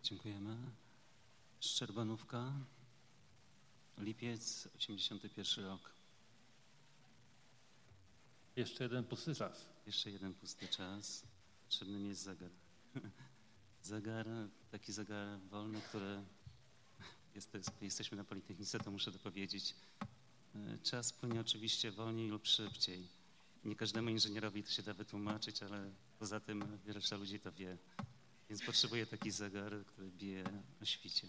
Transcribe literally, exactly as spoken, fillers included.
Dziękujemy. Szczerbanówka, lipiec, osiemdziesiąty pierwszy rok. Jeszcze jeden pusty czas. Jeszcze jeden pusty czas. Potrzebny mi jest zegar. Zegar, taki zegar wolny, który jest, jesteśmy na Politechnice, to muszę dopowiedzieć. Czas płynie oczywiście wolniej lub szybciej. Nie każdemu inżynierowi to się da wytłumaczyć, ale poza tym reszta ludzi to wie. Więc potrzebuję taki zegar, który bije o świcie.